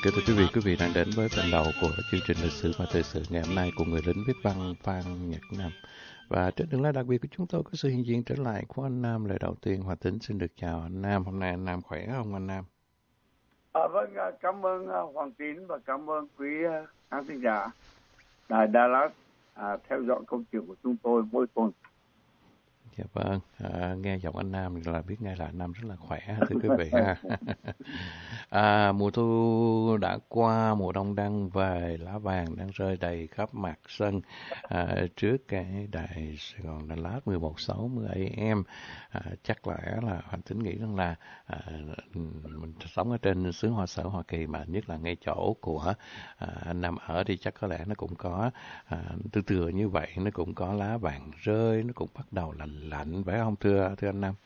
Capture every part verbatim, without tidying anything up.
Kính thưa quý vị, quý vị đang đến với phần đầu của chương trình lịch sử và thời sự ngày hôm nay của người lính viết văn Phan Nhật Nam. Và trên đường lai đặc biệt của chúng tôi có sự hiện diện trở lại của anh Nam. Lời đầu tiên, Hòa Tính xin được chào anh Nam. Hôm nay anh Nam khỏe không anh Nam? À, vâng, cảm ơn Hoàng Tín và cảm ơn quý khán thính giả Đài Đà Lạt à, theo dõi câu chuyện của chúng tôi mỗi tuần. Dạ vâng, à, nghe giọng anh Nam là biết ngay là anh Nam rất là khỏe, thưa quý vị ha. À, mùa thu đã qua, mùa đông đang về, lá vàng đang rơi đầy khắp mặt sân à, trước cái đài Sài Gòn Đà Lạt mười một sáu mươi a em. À, chắc lẽ là Hoàng Tính nghĩ rằng là à, mình sống ở trên xứ Hoa Sở Hoa Kỳ, mà nhất là ngay chỗ của à, anh Nam ở thì chắc có lẽ nó cũng có à, từ từ như vậy, nó cũng có lá vàng rơi, nó cũng bắt đầu lạnh lạnh, phải không thưa thưa anh Nam?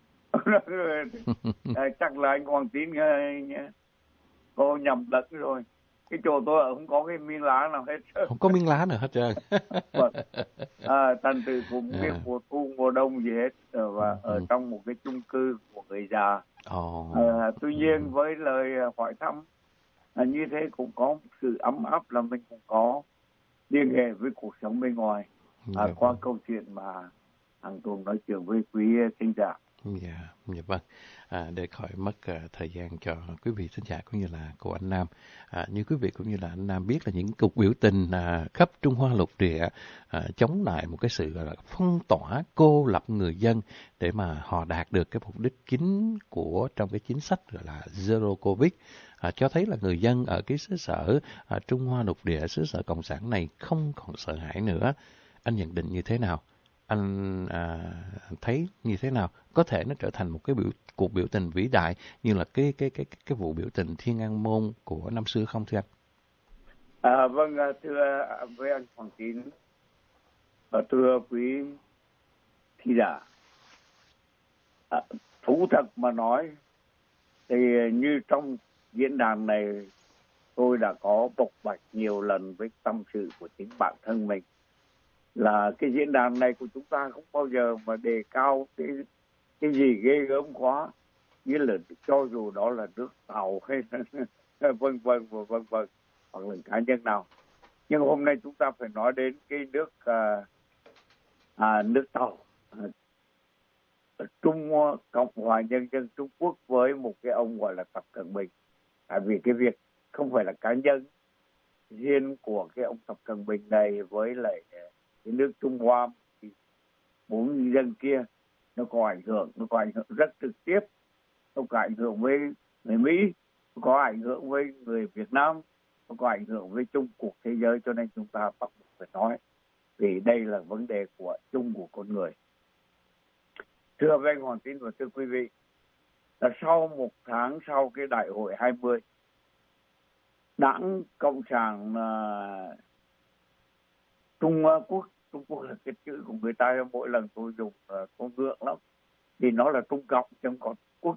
à, chắc là anh Hoàng Tín nhé, cô nhầm lẫn rồi. Cái chỗ tôi ở không có cái miếng lá nào hết. Không có miếng lá nào hết trơn. Vâng. À, thành từ cũng biết à. mùa thu mùa đông gì hết, và ở ừ. trong một cái chung cư của người già. Oh. À, tuy nhiên ừ. với lời hỏi thăm à, như thế cũng có một sự ấm áp là mình cũng có liên hệ với cuộc sống bên ngoài à, dạ, qua vâng. câu chuyện mà hàng tuần nói chuyện với quý thính giả. Dạ, dạ vâng. À, để khỏi mất uh, thời gian cho quý vị thính giả cũng như là của anh Nam. À, như quý vị cũng như là anh Nam biết là những cuộc biểu tình uh, khắp Trung Hoa lục địa uh, chống lại một cái sự uh, phong tỏa, cô lập người dân để mà họ đạt được cái mục đích chính của trong cái chính sách gọi là Zero Covid. À, cho thấy là người dân ở cái xứ sở à, Trung Hoa lục địa, xứ sở cộng sản này không còn sợ hãi nữa. Anh nhận định như thế nào? Anh à, thấy như thế nào? Có thể nó trở thành một cái biểu cuộc biểu tình vĩ đại như là cái cái cái cái vụ biểu tình Thiên An Môn của năm xưa không thưa anh? À, vâng, thưa với anh Hoàng Tín và thưa quý thính giả, à, thú thật mà nói thì như trong diễn đàn này tôi đã có bộc bạch nhiều lần với tâm sự của chính bản thân mình, là cái diễn đàn này của chúng ta không bao giờ mà đề cao cái cái gì ghê gớm quá, như là cho dù đó là nước Tàu hay vân vân và vân vân hoặc là cá nhân nào. Nhưng hôm nay chúng ta phải nói đến cái nước à, à, nước Tàu, à, Trung Cộng hòa Nhân dân Trung Quốc với một cái ông gọi là Tập Cận Bình. Tại vì cái việc không phải là cá nhân riêng của cái ông Tập Cận Bình này với lại cái nước Trung Hoa, thì bốn dân kia nó có ảnh hưởng, nó có ảnh hưởng rất trực tiếp, nó có ảnh hưởng với người Mỹ, nó có ảnh hưởng với người Việt Nam, nó có ảnh hưởng với chung cuộc thế giới, cho nên chúng ta bắt buộc phải nói, vì đây là vấn đề của chung của con người. Thưa với anh Hoàng Tín và thưa quý vị, là sau một tháng sau cái đại hội hai mươi, Đảng Cộng sản uh, Trung Quốc, Trung Quốc là cái chữ của người ta, mỗi lần tôi dùng uh, tôi ngượng lắm, thì nó là Trung Cộng chứ không có Quốc.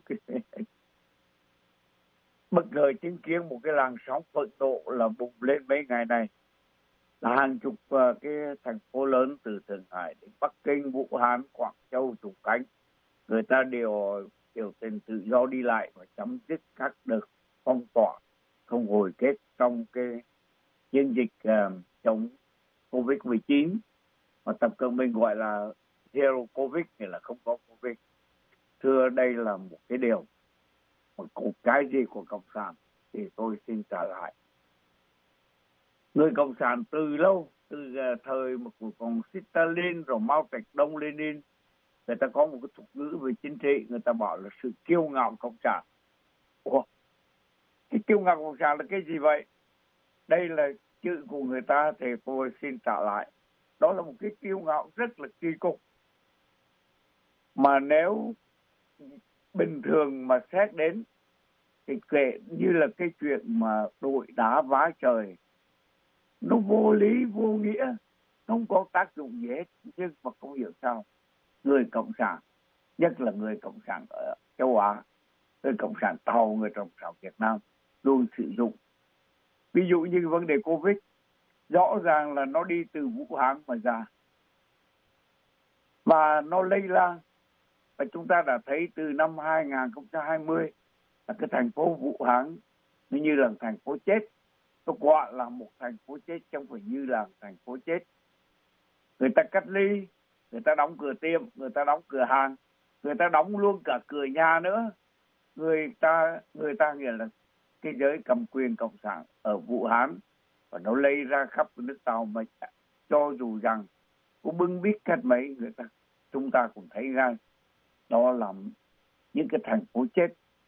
Bất ngờ chứng kiến một cái làn sóng phẫn nộ là bùng lên mấy ngày này, là hàng chục uh, cái thành phố lớn từ Thượng Hải đến Bắc Kinh, Vũ Hán, Quảng Châu, Trùng Khánh, người ta đều biểu tình tự do đi lại và chấm dứt các đợt phong tỏa không hồi kết trong cái chiến dịch uh, chống covid mười chín mà Tập Cận Bình gọi là Zero Covid, nghĩa là không có Covid. Thưa, đây là một cái điều, một cái gì của Cộng sản thì tôi xin trả lại. Người Cộng sản từ lâu, từ uh, thời mà của còn Stalin rồi Mao Trạch Đông, Lenin, người ta có một cái thuật ngữ về chính trị, người ta bảo là sự kiêu ngạo Cộng sản. Ủa? Cái kiêu ngạo Cộng sản là cái gì vậy? Đây là chữ của người ta thì tôi xin trả lại. Đó là một cái kiêu ngạo rất là kỳ cục. Mà nếu bình thường mà xét đến thì kể như là cái chuyện mà đội đá vá trời, nó vô lý, vô nghĩa, không có tác dụng gì hết. Nhưng mà không hiểu sao người Cộng sản, nhất là người Cộng sản ở châu Á, người Cộng sản Tàu, người Cộng sản Việt Nam luôn sử dụng. Ví dụ như vấn đề Covid, rõ ràng là nó đi từ Vũ Hán mà ra và nó lây lan, và chúng ta đã thấy từ năm hai không hai không là cái thành phố Vũ Hán nó như là thành phố chết. Tôi gọi là một thành phố chết chứ không phải như là thành phố chết. Người ta cách ly, người ta đóng cửa tiệm, người ta đóng cửa hàng, người ta đóng luôn cả cửa nhà nữa. Người ta người ta nghĩa là cái giới cầm quyền cộng sản ở Vũ Hán, và nó lây ra khắp nước Tàu, mà cho dù rằng có bưng biết cách mấy, người ta chúng ta cũng thấy ra đó là những cái thành phố chết.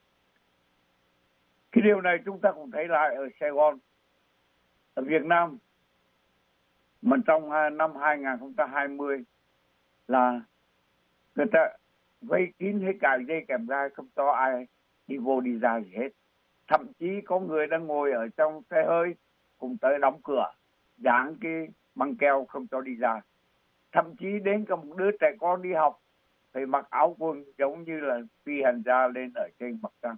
Cái điều này chúng ta cũng thấy lại ở Sài Gòn, ở Việt Nam. Mà trong năm hai không hai không là người ta vây kín hết cả dây kèm gai, không cho ai đi vô đi ra gì hết. Thậm chí có người đang ngồi ở trong xe hơi cùng tới đóng cửa, dán cái băng keo không cho đi ra. Thậm chí đến cả một đứa trẻ con đi học phải mặc áo quần giống như là phi hành gia lên ở trên mặt trăng.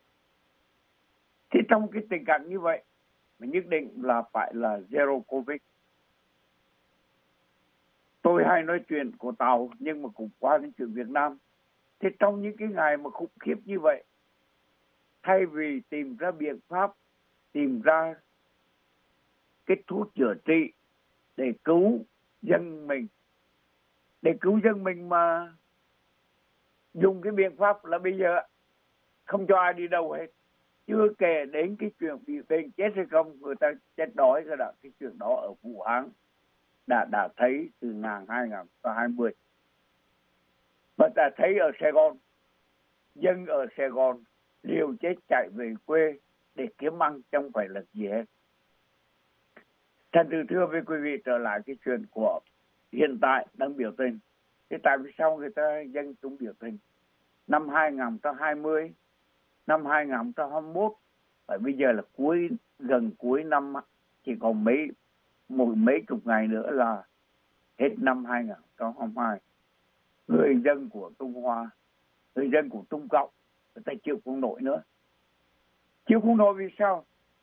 Thì trong cái tình cảnh như vậy mà nhất định là phải là zero covid. Tôi hay nói chuyện của Tàu nhưng mà cũng qua đến chuyện Việt Nam. Thì trong những cái ngày mà khủng khiếp như vậy, thay vì tìm ra biện pháp, tìm ra cái thuốc chữa trị để cứu dân mình, để cứu dân mình mà dùng cái biện pháp là bây giờ không cho ai đi đâu hết. Chưa kể đến cái chuyện bị bệnh chết hay không, người ta chết đói rồi đó. Cái chuyện đó ở Vũ Hán đã đã thấy từ năm hai không hai không. Và ta thấy ở Sài Gòn, dân ở Sài Gòn liều chết chạy về quê để kiếm ăn, không phải là gì hết. Thành thử thưa với quý vị, trở lại cái chuyện của hiện tại đang biểu tình. Thế tại vì sao người ta dân chúng biểu tình? Năm hai không hai không, năm hai không hai mốt, và bây giờ là cuối gần cuối năm, chỉ còn mấy một mấy chục ngày nữa là hết năm hai không hai hai. Người dân của Trung Hoa, người dân của Trung Cộng, người ta chịu không nổi nữa. Chịu không nổi vì sao?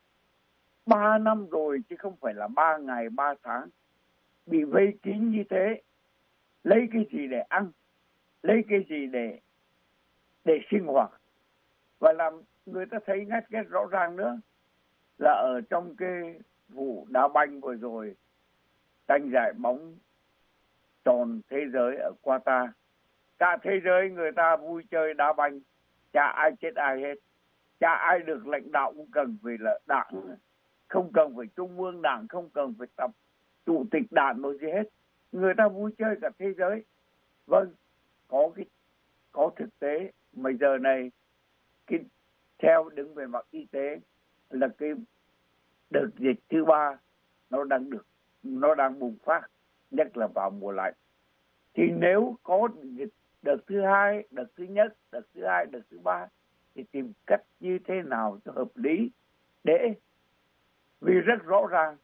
Ba năm rồi chứ không phải là ba ngày, ba tháng. Bị vây kín như thế, lấy cái gì để ăn, lấy cái gì để để sinh hoạt. Và làm người ta thấy ngắt ghét rõ ràng nữa là ở trong cái vụ đá banh vừa rồi, tranh giải bóng tròn thế giới ở Qatar, cả thế giới người ta vui chơi đá banh, chả ai chết ai hết, chả ai được lãnh đạo cũng cần vì là đảng, không cần phải trung ương đảng, không cần phải tập chủ tịch đảng nói gì hết, người ta vui chơi cả thế giới. Vâng, có cái có thực tế mà giờ này cái theo đứng về mặt y tế là cái đợt dịch thứ ba nó đang được nó đang bùng phát, nhất là vào mùa lạnh. Thì nếu có dịch đợt thứ hai, đợt thứ nhất, đợt thứ hai, đợt thứ ba thì tìm cách như thế nào cho hợp lý, để vì rất rõ ràng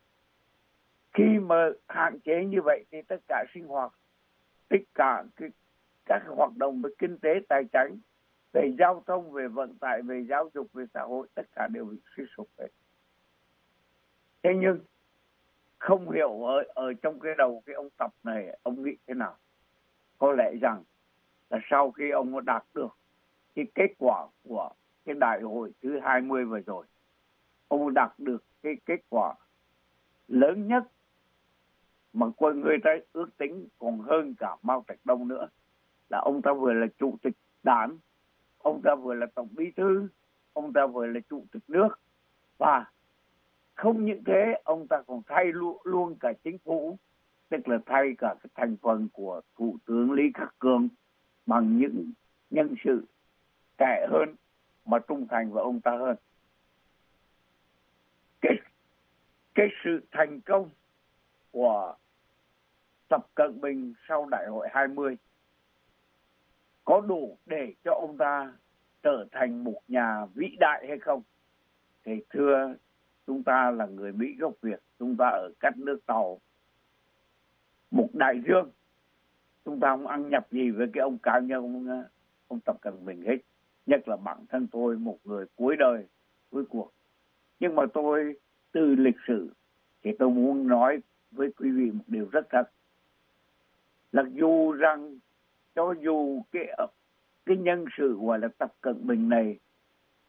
khi mà hạn chế như vậy thì tất cả sinh hoạt, tất cả cái, các hoạt động về kinh tế, tài chính, về giao thông, về vận tải, về giáo dục, về xã hội, tất cả đều bị suy sụp hết. Thế nhưng không hiểu ở, ở trong cái đầu cái ông Tập này, ông nghĩ thế nào? Có lẽ rằng là sau khi ông đạt được cái kết quả của cái đại hội thứ hai mươi vừa rồi, ông đạt được cái kết quả lớn nhất mà con người ta ước tính còn hơn cả Mao Trạch Đông nữa, là ông ta vừa là chủ tịch đảng, ông ta vừa là tổng bí thư, ông ta vừa là chủ tịch nước, và không những thế ông ta còn thay luôn, luôn cả chính phủ, tức là thay cả cái thành phần của Thủ tướng Lý Khắc Cường bằng những nhân sự trẻ hơn mà trung thành với ông ta hơn. Cái, cái sự thành công của Tập Cận Bình sau đại hội hai mươi có đủ để cho ông ta trở thành một nhà vĩ đại hay không? Thì thưa, chúng ta là người Mỹ gốc Việt, chúng ta ở cách nước Tàu một đại dương, chúng ta không ăn nhập gì với cái ông cá nhân ông, ông Tập Cận Bình hết, nhất là bản thân tôi, một người cuối đời cuối cuộc. Nhưng mà tôi từ lịch sử thì tôi muốn nói với quý vị một điều rất thật, là dù rằng cho dù cái cái nhân sự gọi là Tập Cận Bình này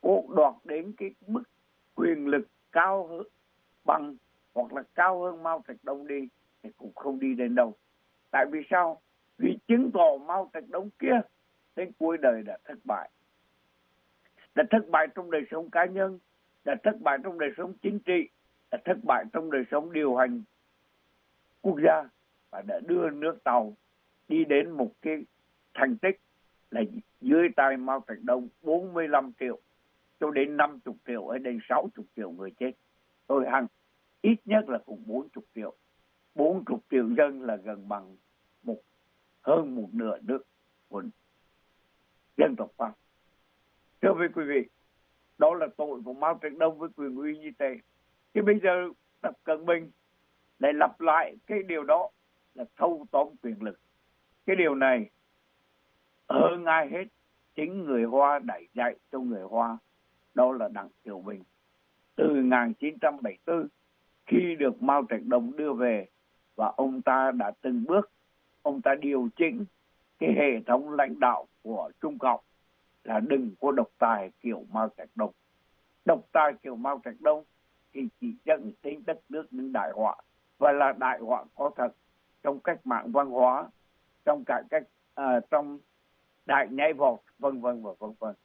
cố đoạt đến cái mức quyền lực cao hơn bằng hoặc là cao hơn Mao Trạch Đông đi thì cũng không đi đến đâu. Tại vì sao? Vì chứng tỏ Mao Trạch Đông kia đến cuối đời đã thất bại. Đã thất bại trong đời sống cá nhân, đã thất bại trong đời sống chính trị, đã thất bại trong đời sống điều hành quốc gia và đã đưa nước Tàu đi đến một cái thành tích là dưới tay Mao Trạch Đông bốn mươi lăm triệu cho đến năm mươi triệu hay đến sáu mươi triệu người chết. Tôi hằng ít nhất là cũng bốn mươi triệu. bốn mươi triệu dân là gần bằng một hơn một nửa nước của dân tộc Pháp. Thưa với quý vị, đó là tội của Mao Trạch Đông với quyền uy như thế. Thì bây giờ Tập Cận Bình lại lặp lại cái điều đó là thâu tóm quyền lực. Cái điều này hơn ai hết chính người Hoa đẩy dạy cho người Hoa, đó là Đặng Tiểu Bình. Từ một nghìn chín trăm bảy mươi tư, khi được Mao Trạch Đông đưa về và ông ta đã từng bước, ông ta điều chỉnh cái hệ thống lãnh đạo của Trung Cộng là đừng có độc tài kiểu Mao Trạch Đông. Độc tài kiểu Mao Trạch Đông thì chỉ dẫn đến đất nước đến đại họa, và là đại họa có thật trong cách mạng văn hóa, trong cải cách, à, trong đại nhảy vọt, vân vân và vân vân.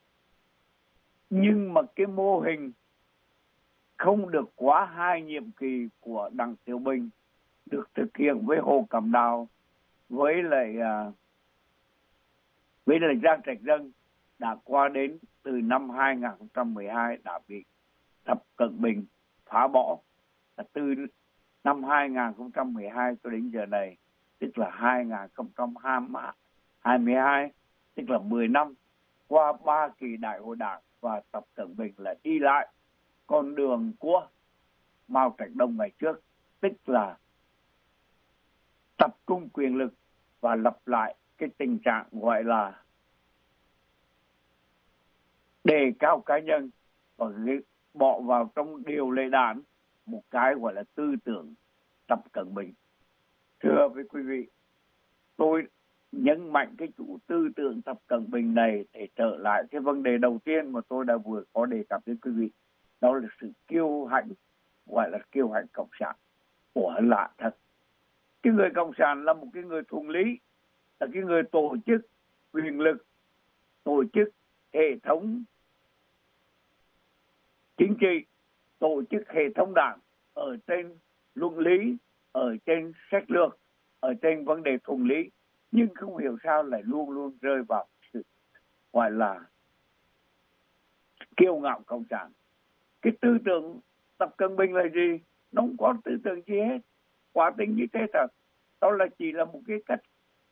Nhưng mà cái mô hình không được quá hai nhiệm kỳ của Đặng Tiểu Bình được thực hiện với Hồ Cẩm Đào, với lại uh, với lại Giang Trạch Dân đã qua đến từ năm hai nghìn không trăm mười hai đã bị Tập Cận Bình phá bỏ. Từ năm hai nghìn không trăm mười hai cho đến giờ này, tức là hai nghìn không trăm hai mươi hai, tức là mười năm, qua ba kỳ đại hội đảng, và Tập Cận Bình là đi lại con đường của Mao Trạch Đông ngày trước, tức là tập trung quyền lực và lặp lại cái tình trạng gọi là đề cao cá nhân và bỏ vào trong điều lệ đảng một cái gọi là tư tưởng Tập Cận Bình. Thưa với quý vị, tôi nhấn mạnh cái chủ tư tưởng Tập Cận Bình này để trở lại cái vấn đề đầu tiên mà tôi đã vừa có đề cập đến quý vị, đó là sự kiêu hãnh, gọi là kiêu hãnh cộng sản. Của lạ thật, cái người cộng sản là một cái người thuần lý, là cái người tổ chức quyền lực, tổ chức hệ thống chính trị, tổ chức hệ thống đảng ở trên luận lý, ở trên sách lược, ở trên vấn đề thuần lý, nhưng không hiểu sao lại luôn luôn rơi vào sự gọi là kiêu ngạo cộng sản. Cái tư tưởng Tập Cận Bình là gì? Nó không có tư tưởng gì hết, quả tình như thế thật. Đó là chỉ là một cái cách,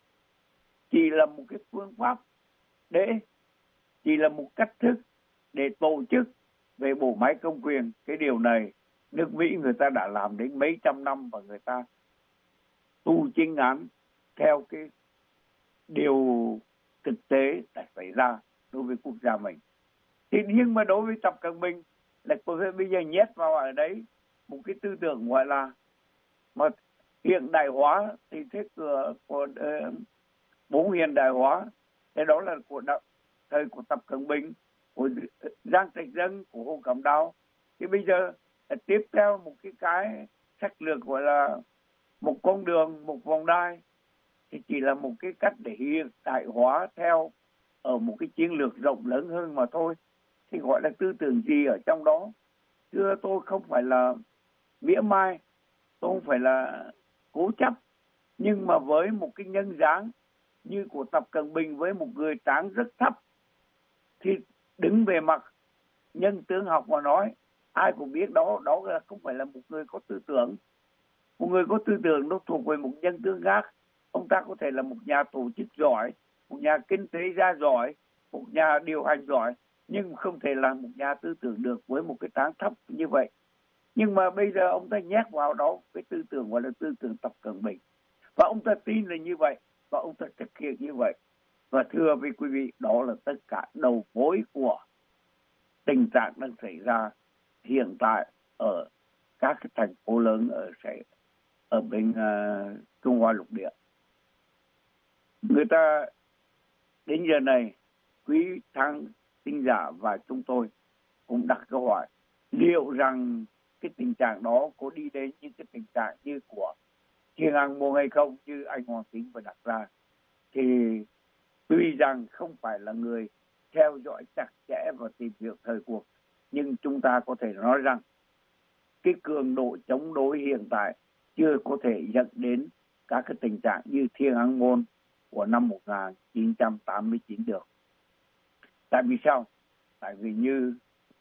chỉ là một cái phương pháp để, chỉ là một cách thức để tổ chức về bộ máy công quyền. Cái điều này nước Mỹ người ta đã làm đến mấy trăm năm và người ta tu chính án theo cái điều thực tế đã xảy ra đối với quốc gia mình. Thì nhưng mà đối với Tập Cận Bình là bây giờ nhét vào ở đấy một cái tư tưởng gọi là mà hiện đại hóa, thì thế của, của uh, bốn hiện đại hóa, thế đó là của đạo, thời của Tập Cận Bình, của Giang Trạch Dân, của Hồ Cẩm Đào. Thì bây giờ tiếp theo một cái cái sách lược gọi là một con đường, một vòng đai, thì chỉ là một cái cách để hiện đại hóa theo ở một cái chiến lược rộng lớn hơn mà thôi. Thì gọi là tư tưởng gì ở trong đó? Thưa, tôi không phải là mỉa mai, tôi không phải là cố chấp, nhưng mà với một cái nhân dáng như của Tập Cận Bình, với một người trán rất thấp, thì đứng về mặt nhân tướng học mà nói, ai cũng biết đó đó là không phải là một người có tư tưởng. Một người có tư tưởng nó thuộc về một nhân tướng khác. Ông ta có thể là một nhà tổ chức giỏi, một nhà kinh tế gia giỏi, một nhà điều hành giỏi, nhưng không thể là một nhà tư tưởng được với một cái trán thấp như vậy. Nhưng mà bây giờ ông ta nhét vào đó cái tư tưởng gọi là tư tưởng Tập Cận Bình, và ông ta tin là như vậy, và ông ta thực hiện như vậy. Và thưa với quý vị, đó là tất cả đầu mối của tình trạng đang xảy ra hiện tại ở các cái thành phố lớn ở ở bên uh, Trung Hoa lục địa. Người ta đến giờ này, quý tháng thính giả và chúng tôi cũng đặt câu hỏi liệu rằng cái tình trạng đó có đi đến những cái tình trạng như của Thiên An Môn hay không, như anh Hoàng Tín vừa đặt ra. Thì tuy rằng không phải là người theo dõi chặt chẽ và tìm hiểu thời cuộc, nhưng chúng ta có thể nói rằng cái cường độ chống đối hiện tại chưa có thể dẫn đến các cái tình trạng như Thiên An Môn của năm một nghìn chín trăm tám mươi chín được. Tại vì sao? Tại vì như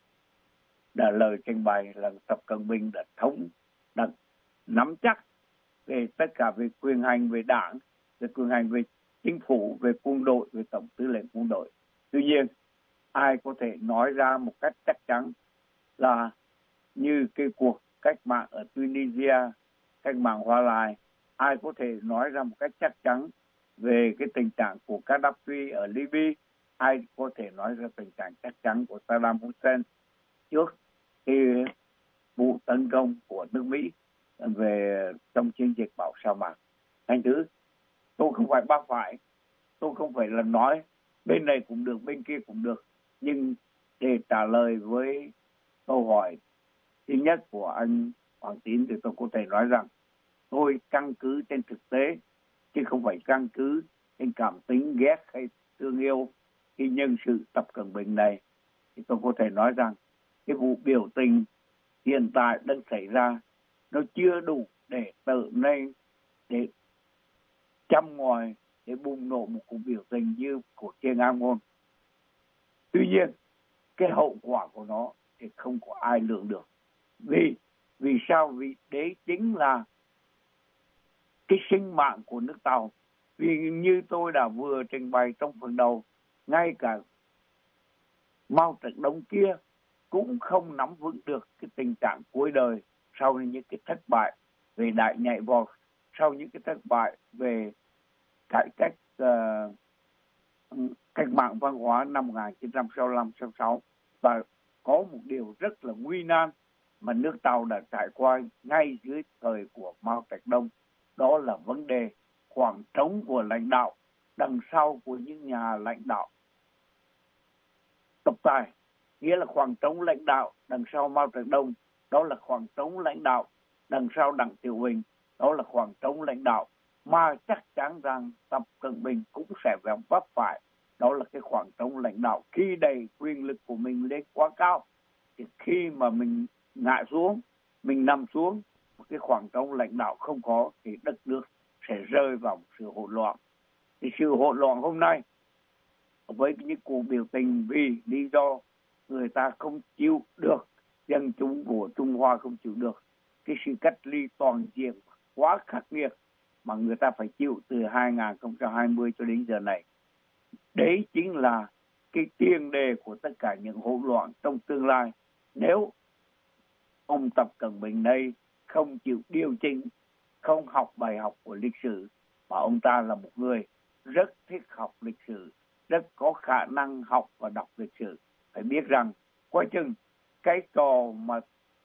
đã lời trình bày là Tập Cận Bình đã thống, đã nắm chắc về tất cả về quyền hành về đảng, về quyền hành về chính phủ, về quân đội, về tổng tư lệnh quân đội. Tuy nhiên, ai có thể nói ra một cách chắc chắn là như cái cuộc cách mạng ở Tunisia, cách mạng Hoa Lai, ai có thể nói ra một cách chắc chắn về cái tình trạng của Gaddafi ở Libya, ai có thể nói ra tình trạng chắc chắn của Saddam Hussein trước cái vụ tấn công của nước Mỹ về trong chiến dịch Bảo Sa Mạc. Thành thứ, tôi không phải bác phải, tôi không phải là nói bên này cũng được, bên kia cũng được, nhưng để trả lời với câu hỏi thứ nhất của anh Hoàng Tín thì tôi có thể nói rằng tôi căn cứ trên thực tế chứ không phải căn cứ trên cảm tính ghét hay thương yêu cái nhân sự Tập Cận Bình này. Thì tôi có thể nói rằng cái vụ biểu tình hiện tại đang xảy ra nó chưa đủ để tự nên để châm ngòi để bùng nổ một cuộc biểu tình như của Thiên An Môn. Tuy nhiên cái hậu quả của nó thì không có ai lường được. Vì vì sao? Vì đấy chính là cái sinh mạng của nước Tàu. Vì như tôi đã vừa trình bày trong phần đầu, ngay cả Mao Trạch Đông kia cũng không nắm vững được cái tình trạng cuối đời sau những cái thất bại về đại nhảy vọt, sau những cái thất bại về cải cách uh, cách mạng văn hóa năm một nghìn chín trăm sáu mươi lăm sáu mươi sáu. Và có một điều rất là nguy nan mà nước Tàu đã trải qua ngay dưới thời của Mao Trạch Đông, đó là vấn đề khoảng trống của lãnh đạo đằng sau của những nhà lãnh đạo tập tài. Nghĩa là khoảng trống lãnh đạo đằng sau Mao Trạch Đông, đó là khoảng trống lãnh đạo đằng sau Đặng Tiểu Bình, đó là khoảng trống lãnh đạo mà chắc chắn rằng Tập Cận Bình cũng sẽ vấp phải, đó là cái khoảng trống lãnh đạo khi đẩy quyền lực của mình lên quá cao, thì khi mà mình ngã xuống, mình nằm xuống, cái khoảng trống lãnh đạo không có thì đất nước sẽ rơi vào sự hỗn loạn. Thì sự hỗn loạn hôm nay với những cuộc biểu tình vì lý do người ta không chịu được, dân chúng của Trung Hoa không chịu được cái sự cách ly toàn diện quá khắc nghiệt mà người ta phải chịu từ hai nghìn không trăm hai mươi cho đến giờ này. Đấy chính là cái tiền đề của tất cả những hỗn loạn trong tương lai. Nếu ông Tập Cận Bình đây không chịu điều chỉnh, không học bài học của lịch sử, mà ông ta là một người rất thích học lịch sử, rất có khả năng học và đọc lịch sử, phải biết rằng coi chừng cái trò mà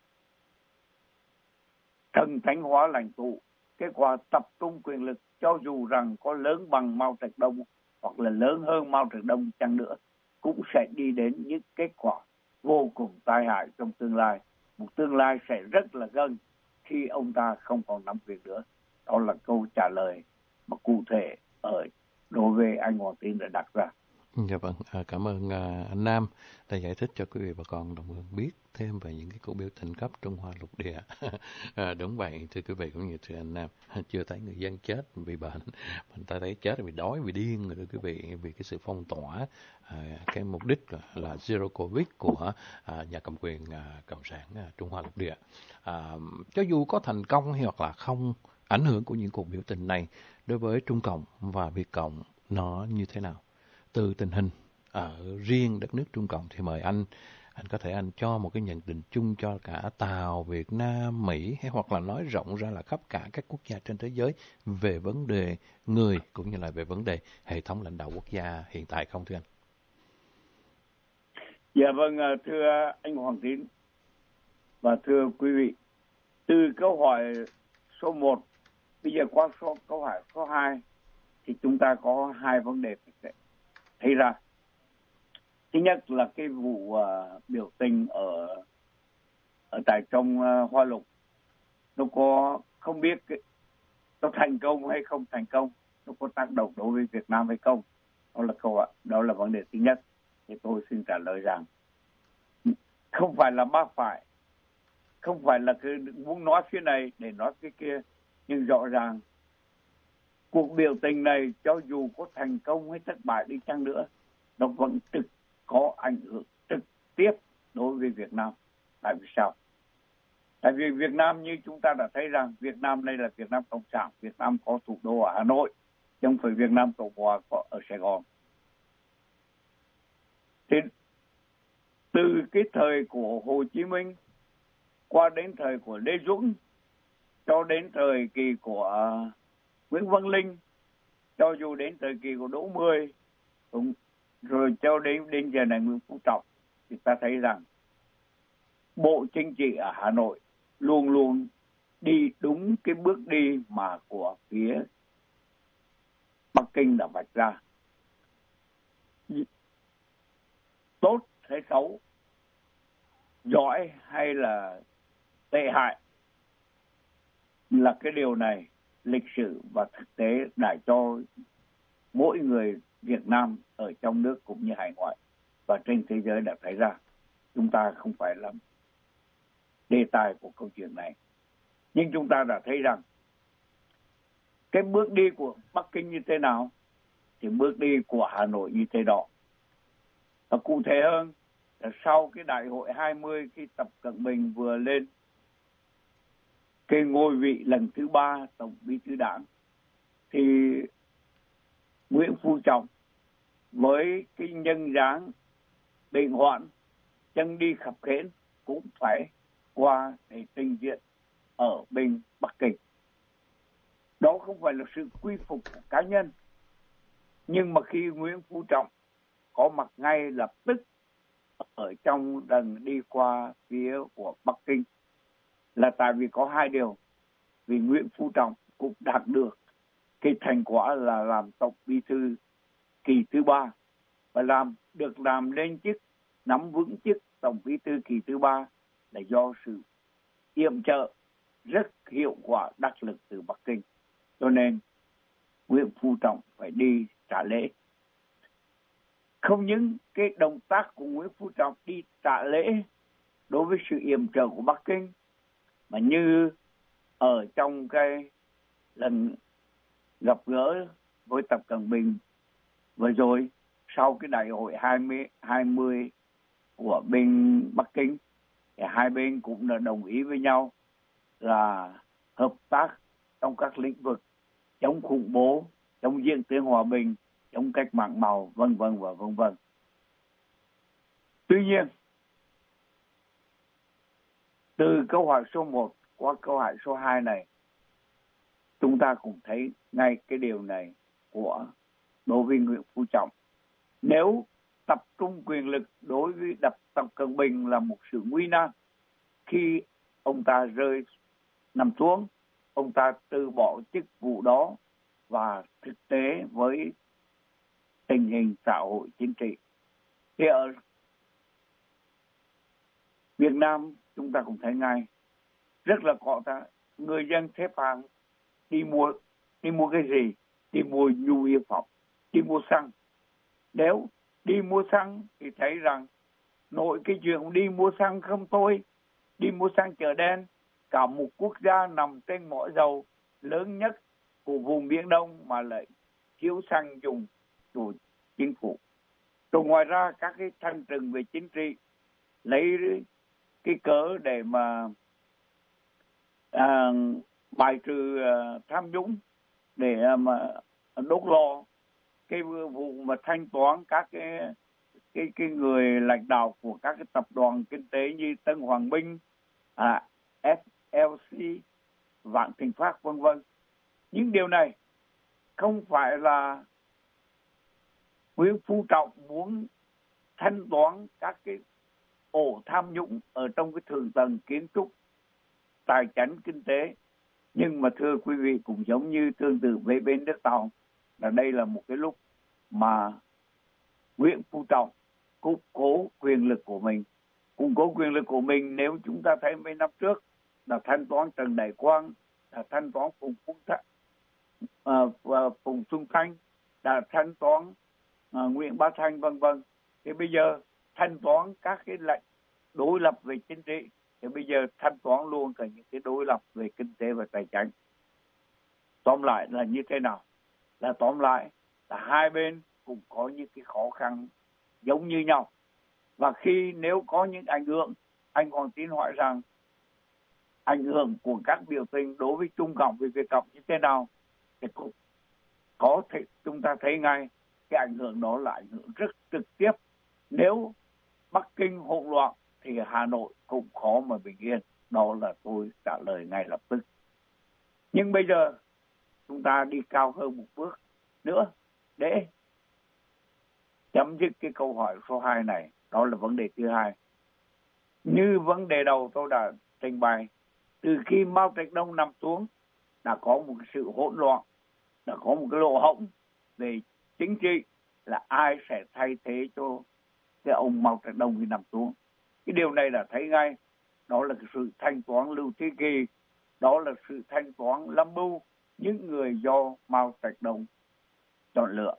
thần thánh hóa lãnh tụ, cái quả tập trung quyền lực cho dù rằng có lớn bằng Mao Trạch Đông hoặc là lớn hơn Mao Trạch Đông chăng nữa cũng sẽ đi đến những kết quả vô cùng tai hại trong tương lai. Một tương lai sẽ rất là gần khi ông ta không còn nắm quyền nữa. Đó là câu trả lời mà cụ thể ở đối với anh Hoàng Tín đã đặt ra. Dạ vâng, à, cảm ơn à, anh Nam đã giải thích cho quý vị bà con đồng hương biết thêm về những cái cuộc biểu tình khắp Trung Hoa lục địa. à, đúng vậy, thưa quý vị cũng như thưa anh Nam, chưa thấy người dân chết vì bệnh, mình ta thấy chết vì đói, vì điên rồi thưa quý vị, vì cái sự phong tỏa, à, cái mục đích là, là zero covid của à, nhà cầm quyền à, cộng sản à, Trung Hoa lục địa. À, cho dù có thành công hay hoặc là không, ảnh hưởng của những cuộc biểu tình này đối với Trung Cộng và Việt Cộng nó như thế nào? Từ tình hình ở riêng đất nước Trung Cộng thì mời anh, anh có thể anh cho một cái nhận định chung cho cả Tàu, Việt Nam, Mỹ hay hoặc là nói rộng ra là khắp cả các quốc gia trên thế giới về vấn đề người cũng như là về vấn đề hệ thống lãnh đạo quốc gia hiện tại không thưa anh? Dạ vâng, thưa anh Hoàng Tín và thưa quý vị, từ câu hỏi số một bây giờ qua số câu hỏi số hai thì chúng ta có hai vấn đề thấy ra. Thứ nhất là cái vụ uh, biểu tình ở ở tại trong uh, Hoa Lục, nó có không biết nó thành công hay không thành công, nó có tác động đối với Việt Nam hay không, đó là câu đó là vấn đề thứ nhất. Thì tôi xin trả lời rằng không phải là ba phải, không phải là cứ muốn nói phía này để nói phía kia, nhưng rõ ràng cuộc biểu tình này cho dù có thành công hay thất bại đi chăng nữa, nó vẫn trực có ảnh hưởng trực tiếp đối với Việt Nam. Tại vì sao? Tại vì Việt Nam như chúng ta đã thấy rằng Việt Nam đây là Việt Nam Cộng sản, Việt Nam có thủ đô ở Hà Nội, chứ không phải Việt Nam Cộng hòa ở Sài Gòn. Thì từ cái thời của Hồ Chí Minh qua đến thời của Lê Duẩn, cho đến thời kỳ của Nguyễn Văn Linh, cho dù đến thời kỳ của Đỗ Mười, rồi cho đến đến giờ này Nguyễn Phú Trọng, thì ta thấy rằng Bộ Chính trị ở Hà Nội luôn luôn đi đúng cái bước đi mà của phía Bắc Kinh đã vạch ra. Tốt hay xấu, giỏi hay là tệ hại, là cái điều này lịch sử và thực tế đã cho mỗi người Việt Nam ở trong nước cũng như hải ngoại và trên thế giới đã thấy ra. Chúng ta không phải là đề tài của câu chuyện này, nhưng chúng ta đã thấy rằng cái bước đi của Bắc Kinh như thế nào thì bước đi của Hà Nội như thế đó. Và cụ thể hơn là sau cái đại hội hai mươi, khi Tập Cận Bình vừa lên cái ngôi vị lần thứ ba Tổng Bí thư Đảng, thì Nguyễn Phú Trọng với cái nhân dáng bệnh hoạn, chân đi khập khiễng cũng phải qua để trình diện ở bên Bắc Kinh. Đó không phải là sự quy phục của cá nhân, nhưng mà khi Nguyễn Phú Trọng có mặt ngay lập tức ở trong lần đi qua phía của Bắc Kinh là tại vì có hai điều. Vì Nguyễn Phú Trọng cũng đạt được cái thành quả là làm Tổng Bí thư kỳ thứ ba, và làm được làm lên chức, nắm vững chức Tổng Bí thư kỳ thứ ba là do sự yểm trợ rất hiệu quả đắc lực từ Bắc Kinh. Cho nên Nguyễn Phú Trọng phải đi trả lễ. Không những cái động tác của Nguyễn Phú Trọng đi trả lễ đối với sự yểm trợ của Bắc Kinh, mà như ở trong cái lần gặp gỡ với Tập Cận Bình vừa rồi sau cái đại hội hai mươi của bên Bắc Kinh, thì hai bên cũng đã đồng ý với nhau là hợp tác trong các lĩnh vực chống khủng bố, chống diễn tiến hòa bình, chống cách mạng màu, vân vân và vân vân. Tuy nhiên, từ câu hỏi số một qua câu hỏi số hai này, chúng ta cũng thấy ngay cái điều này của đối với Nguyễn Phú Trọng. Nếu tập trung quyền lực đối với Tập Tập Cận Bình là một sự nguy nan, khi ông ta rơi nằm xuống, ông ta từ bỏ chức vụ đó, và thực tế với tình hình xã hội chính trị thì ở Việt Nam chúng ta cũng thấy ngay rất là có ta người dân xếp hàng đi mua đi mua cái gì? Đi mua nhu yếu phẩm, đi mua xăng. Nếu đi mua xăng thì thấy rằng nội cái chuyện đi mua xăng không thôi, đi mua xăng chợ đen, cả một quốc gia nằm trên mỏ dầu lớn nhất của vùng Biển Đông mà lại thiếu xăng dùng của chính phủ. Rồi ngoài ra các cái thanh trừng về chính trị lấy cái cớ để mà à, bài trừ à, tham nhũng, để à, mà đốt lò cái vụ mà thanh toán các cái cái cái người lãnh đạo của các cái tập đoàn kinh tế như Tân Hoàng Minh, à, ép lờ xê, Vạn Thịnh Phát vân vân. Những điều này không phải là Nguyễn Phú Trọng muốn thanh toán các cái ổ tham nhũng ở trong cái thượng tầng kiến trúc, tài chính kinh tế, nhưng mà thưa quý vị, cũng giống như tương tự với bên nước Tàu, là đây là một cái lúc mà Nguyễn Phú Trọng củng cố quyền lực của mình. Củng cố quyền lực của mình nếu chúng ta thấy mấy năm trước là thanh toán Trần Đại Quang, là thanh toán Phùng Phùng Thanh, à, và Phùng Xuân Thanh, là thanh toán à, Nguyễn Bá Thanh vân vân. Thì bây giờ thanh toán các cái lệnh đối lập về chính trị, thì bây giờ thanh toán luôn cả những cái đối lập về kinh tế và tài chính. Tóm lại là như thế nào? Là tóm lại là hai bên cũng có những cái khó khăn giống như nhau. Và khi nếu có những ảnh hưởng, anh Hoàng Tín hỏi rằng ảnh hưởng của các biểu tình đối với Trung Cộng, với Việt Cộng như thế nào, thì cũng có thể chúng ta thấy ngay cái ảnh hưởng đó là ảnh hưởng rất trực tiếp. Nếu Bắc Kinh hỗn loạn thì Hà Nội cũng khó mà bình yên. Đó là tôi trả lời ngay lập tức. Nhưng bây giờ chúng ta đi cao hơn một bước nữa để chấm dứt cái câu hỏi số hai này. Đó là vấn đề thứ hai. Như vấn đề đầu tôi đã trình bày, từ khi Mao Trạch Đông nằm xuống đã có một sự hỗn loạn, đã có một cái lỗ hổng về chính trị, là ai sẽ thay thế cho cái ông Mao Trạch Đông khi nằm xuống. Cái điều này là thấy ngay, đó là cái sự thanh toán Lưu Thế Kỳ, đó là sự thanh toán lâm mưu những người do Mao Trạch Đông chọn lựa.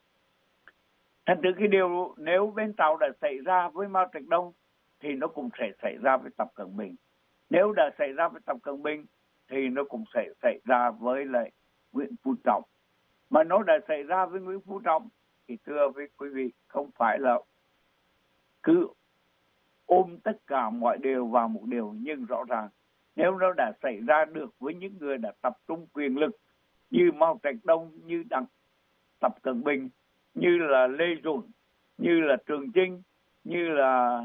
Thành thử cái điều nếu bên Tàu đã xảy ra với Mao Trạch Đông thì nó cũng sẽ xảy ra với Tập Cận Bình. Nếu đã xảy ra với Tập Cận Bình thì nó cũng sẽ xảy ra với lại Nguyễn Phú Trọng. Mà nó đã xảy ra với Nguyễn Phú Trọng thì thưa với quý vị, không phải là cứ ôm tất cả mọi điều vào một điều, nhưng rõ ràng nếu nó đã xảy ra được với những người đã tập trung quyền lực như Mao Trạch Đông, như Đặng Tập Cận Bình, như là Lê Duẩn, như là Trường Chinh, như là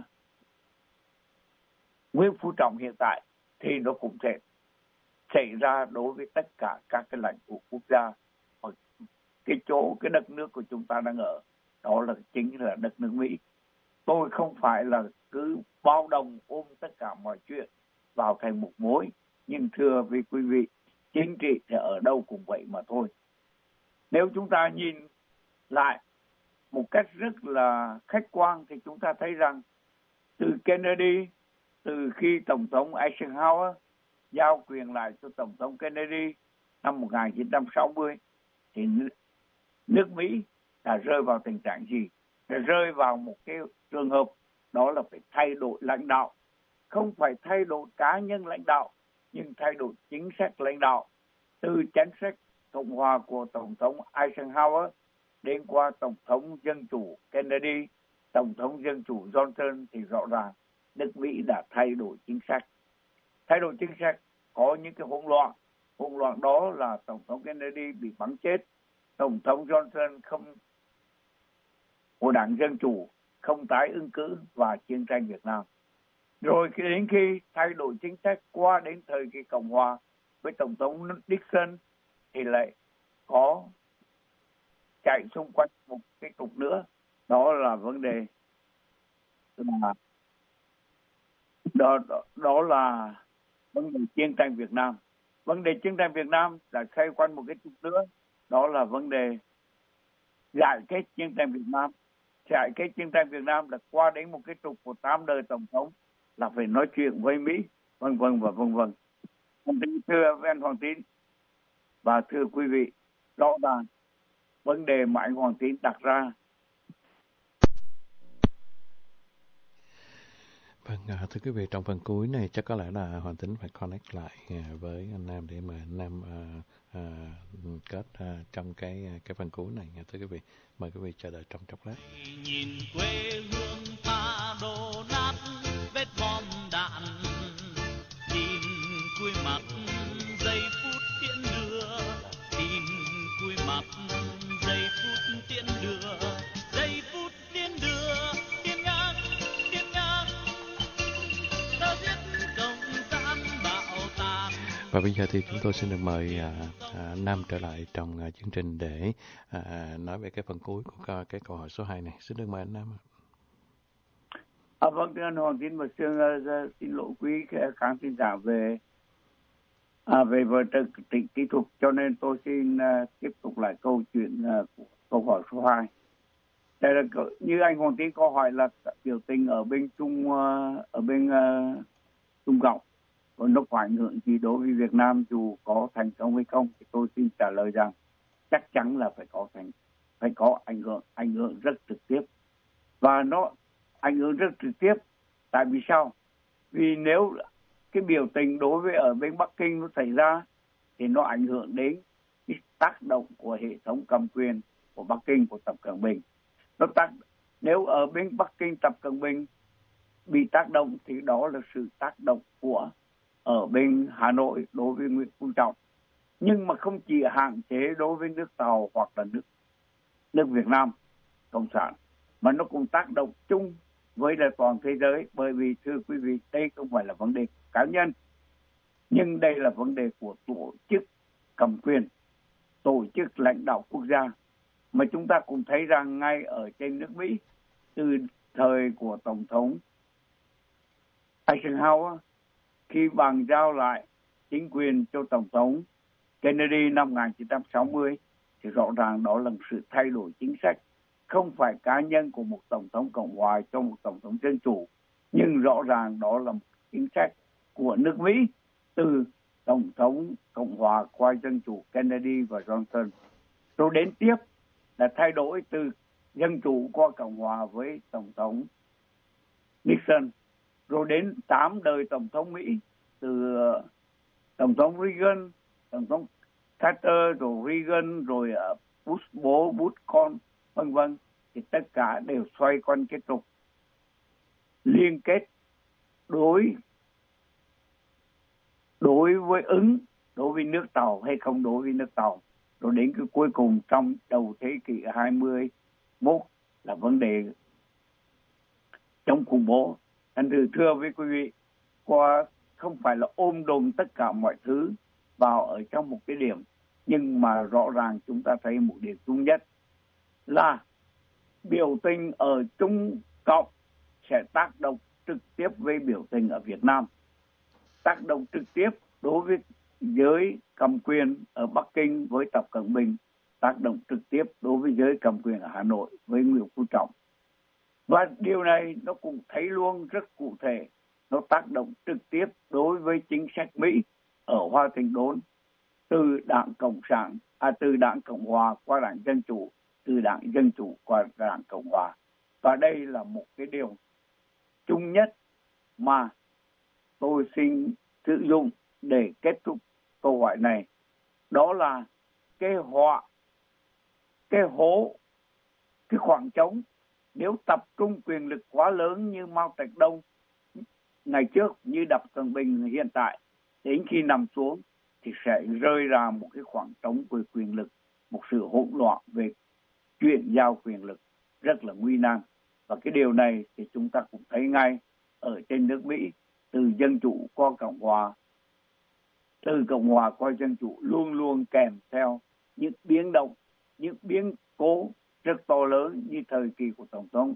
Nguyễn Phú Trọng hiện tại, thì nó cũng sẽ xảy ra đối với tất cả các cái lãnh thổ quốc gia ở cái chỗ, cái đất nước của chúng ta đang ở, đó là chính là đất nước Mỹ. Tôi không phải là cứ bao đồng ôm tất cả mọi chuyện vào thành một mối, nhưng thưa với quý vị, chính trị thì ở đâu cũng vậy mà thôi. Nếu chúng ta nhìn lại một cách rất là khách quan thì chúng ta thấy rằng từ Kennedy, từ khi Tổng thống Eisenhower giao quyền lại cho Tổng thống Kennedy năm một nghìn chín trăm sáu mươi, thì nước Mỹ đã rơi vào tình trạng gì? Đã rơi vào một cái trường hợp đó là phải thay đổi lãnh đạo. Không phải thay đổi cá nhân lãnh đạo, nhưng thay đổi chính sách lãnh đạo. Từ chính sách Cộng hòa của Tổng thống Eisenhower đến qua Tổng thống Dân chủ Kennedy, Tổng thống Dân chủ Johnson, thì rõ ràng nước Mỹ đã thay đổi chính sách. Thay đổi chính sách có những cái hỗn loạn. Hỗn loạn đó là Tổng thống Kennedy bị bắn chết, Tổng thống Johnson không của đảng Dân chủ không tái ứng cử, và chiến tranh Việt Nam. Rồi đến khi thay đổi chính sách qua đến thời kỳ Cộng hòa với Tổng thống Nixon thì lại có chạy xung quanh một cái trục nữa, đó là vấn đề là đó, đó, đó là vấn đề chiến tranh Việt Nam. Vấn đề chiến tranh Việt Nam đã xoay quanh một cái trục nữa, đó là vấn đề giải kết chiến tranh Việt Nam. Giải kết chiến tranh Việt Nam là qua đến một cái trục của tám đời Tổng thống là phải nói chuyện với Mỹ, vân vân và vân vân. Thưa anh Hoàng Tín và thưa quý vị, rõ ràng vấn đề mà anh Hoàng Tín đặt ra. Vâng, à, thưa quý vị, trong phần cuối này chắc có lẽ là Hoàng Tín phải connect lại à, với anh Nam để mà anh Nam à, à, kết à, trong cái cái phần cuối này nha, thưa quý vị. Mời quý vị chờ đợi trong chốc lát. Nhìn quê hương ta đổ nát vết bom đạn, nhìn cuối mặt giây phút tiễn đưa, nhìn cuối mặt giây phút tiễn đưa, giây phút tiễn đưa, tiễn ngang, tiễn ngang, ta giết cộng sản bạo tàn. Và bây giờ thì chúng tôi xin được mời à, à, Nam trở lại trong à, chương trình để à, nói về cái phần cuối của cái câu hỏi số hai này. Xin được mời anh Nam. À, vâng, thưa anh Hoàng Tín, và xin, uh, xin lỗi quý khán thính giả về à, về vở trịch kỹ thuật, cho nên tôi xin uh, tiếp tục lại câu chuyện uh, của câu hỏi số hai. Đây là như anh Hoàng Tín có hỏi là biểu tình ở bên Trung ở bên uh, Trung Cộng nó có ảnh hưởng gì đối với Việt Nam dù có thành công hay không, thì tôi xin trả lời rằng chắc chắn là phải có thành phải có ảnh hưởng ảnh hưởng rất trực tiếp, và nó ảnh hưởng rất trực tiếp. Tại vì sao? Vì nếu cái biểu tình đối với ở bên Bắc Kinh nó xảy ra thì nó ảnh hưởng đến cái tác động của hệ thống cầm quyền của Bắc Kinh, của Tập Cận Bình. Nó tác nếu ở bên Bắc Kinh Tập Cận Bình bị tác động thì đó là sự tác động của ở bên Hà Nội đối với Nguyễn Phú Trọng, nhưng mà không chỉ hạn chế đối với nước Tàu hoặc là nước nước Việt Nam Cộng sản, mà nó cũng tác động chung với là toàn thế giới. Bởi vì thưa quý vị, đây không phải là vấn đề cá nhân, nhưng đây là vấn đề của tổ chức cầm quyền, tổ chức lãnh đạo quốc gia. Mà chúng ta cũng thấy rằng ngay ở trên nước Mỹ, từ thời của Tổng thống Eisenhower, khi bàn giao lại chính quyền cho Tổng thống Kennedy năm một nghìn chín trăm sáu mươi, thì rõ ràng đó là sự thay đổi chính sách, không phải cá nhân của một Tổng thống Cộng hòa cho một Tổng thống Dân chủ, nhưng rõ ràng đó là một chính sách của nước Mỹ từ Tổng thống Cộng hòa qua Dân chủ Kennedy và Johnson. Rồi đến tiếp là thay đổi từ Dân chủ qua Cộng hòa với Tổng thống Nixon. Rồi đến tám đời Tổng thống Mỹ, từ Tổng thống Reagan, Tổng thống Carter, rồi Reagan, rồi Bush bố, Bush con, vân vân, thì tất cả đều xoay quanh cái trục liên kết đối đối với ứng, đối với nước Tàu hay không đối với nước Tàu. Rồi đến cái cuối cùng trong đầu thế kỷ hai mươi mốt là vấn đề chống khủng bố. Anh thưa thưa với quý vị, qua không phải là ôm đồm tất cả mọi thứ vào ở trong một cái điểm, nhưng mà rõ ràng chúng ta thấy một điểm chung nhất là biểu tình ở Trung Cộng sẽ tác động trực tiếp với biểu tình ở Việt Nam, tác động trực tiếp đối với giới cầm quyền ở Bắc Kinh với Tập Cận Bình, tác động trực tiếp đối với giới cầm quyền ở Hà Nội với Nguyễn Phú Trọng. Và điều này nó cũng thấy luôn rất cụ thể, nó tác động trực tiếp đối với chính sách Mỹ ở Hoa Thịnh Đốn, từ Đảng Cộng sản, à, từ Đảng Cộng hòa qua Đảng Dân chủ, từ Đảng Dân chủ qua Đảng Cộng hòa. Và đây là một cái điều chung nhất mà tôi xin sử dụng để kết thúc câu hỏi này. Đó là cái họa, cái hố, cái khoảng trống. Nếu tập trung quyền lực quá lớn như Mao Trạch Đông ngày trước, như Tập Cận Bình hiện tại, đến khi nằm xuống thì sẽ rơi ra một cái khoảng trống về quyền lực, một sự hỗn loạn về chuyển giao quyền lực rất là nguy nan. Và cái điều này thì chúng ta cũng thấy ngay ở trên nước Mỹ, từ Dân chủ qua Cộng hòa, từ Cộng hòa qua Dân chủ luôn luôn kèm theo những biến động, những biến cố rất to lớn, như thời kỳ của Tổng thống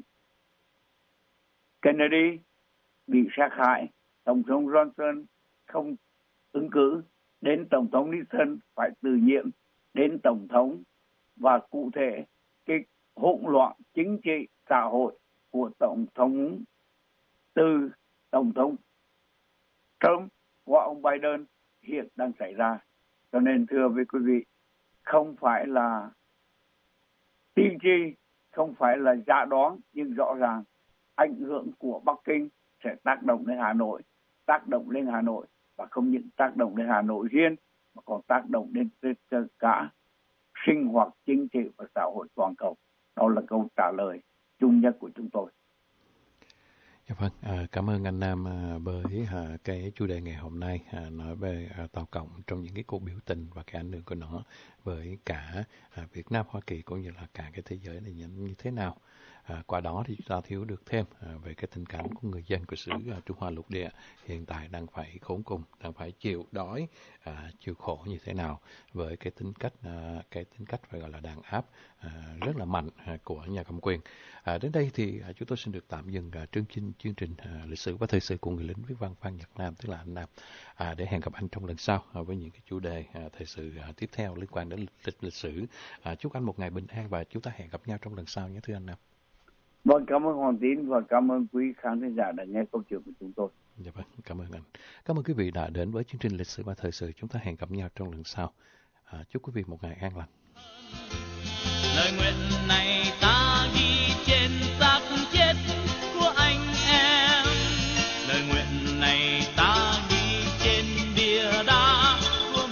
Kennedy bị sát hại, Tổng thống Johnson không ứng cử, đến Tổng thống Nixon phải từ nhiệm, đến Tổng thống, và cụ thể cái hỗn loạn chính trị xã hội của Tổng thống, từ Tổng thống Trump qua ông Biden hiện đang xảy ra. Cho nên thưa với quý vị, không phải là tiên tri, không phải là giả đoán, nhưng rõ ràng ảnh hưởng của Bắc Kinh sẽ tác động đến Hà Nội, tác động lên Hà Nội, và không những tác động đến Hà Nội riêng, mà còn tác động đến tất cả sinh hoạt chính trị và xã hội toàn cầu. Đó là câu trả lời chung nhất của chúng tôi. Dạ vâng, à, cảm ơn anh Nam à, bởi à, cái chủ đề ngày hôm nay à, nói về à, Tàu Cộng trong những cái cuộc biểu tình và cái ảnh hưởng của nó với cả à, Việt Nam, Hoa Kỳ cũng như là cả cái thế giới này như thế nào. À, qua đó thì chúng ta thiếu được thêm à, về cái tình cảm của người dân của xứ à, Trung Hoa lục địa hiện tại đang phải khốn cùng, đang phải chịu đói, à, chịu khổ như thế nào với cái tính cách à, cái tính cách phải gọi là đàn áp à, rất là mạnh à, của nhà cầm quyền. À, đến đây thì à, chúng tôi xin được tạm dừng à, chương trình chương trình à, lịch sử và thời sự của người lính viết văn Phan Nhật Nam, tức là anh Nam, à, để hẹn gặp anh trong lần sau à, với những cái chủ đề à, thời sự à, tiếp theo liên quan đến lịch, lịch, lịch sử. À, chúc anh một ngày bình an và chúng ta hẹn gặp nhau trong lần sau nhé thưa anh Nam. Vâng, cảm ơn Hoàng Tín và cảm ơn quý khán thính giả đã nghe câu chuyện của chúng tôi. Dạ vâng, cảm ơn anh. Cảm ơn quý vị đã đến với chương trình Lịch sử và Thời sự. Chúng ta hẹn gặp nhau trong lần sau. À, chúc quý vị một ngày an lành. Lời nguyện này